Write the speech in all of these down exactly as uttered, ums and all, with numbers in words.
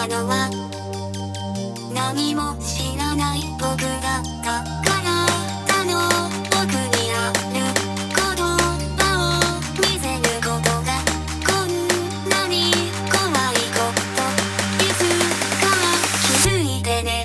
たのは何も知らない僕だったから体の奥にある言葉を見せることがこんなに怖いこといつか気づいてね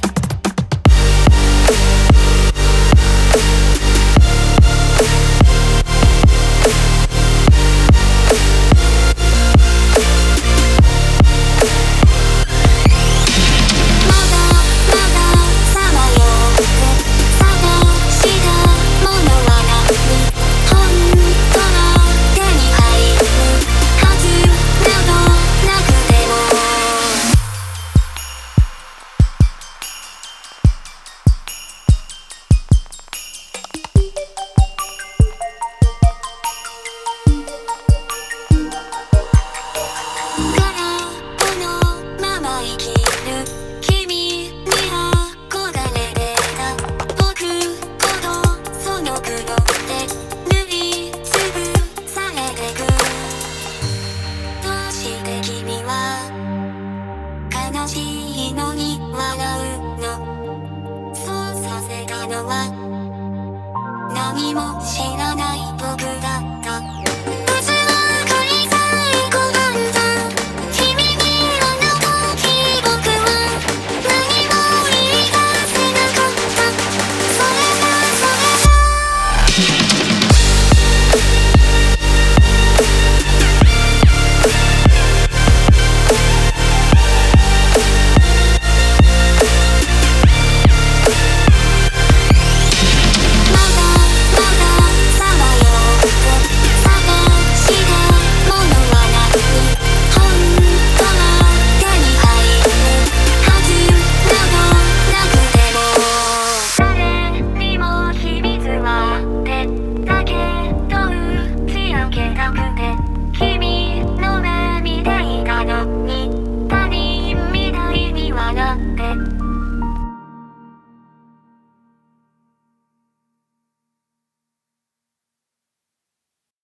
悲しいのに笑うのそうさせたのは何も知らない僕だ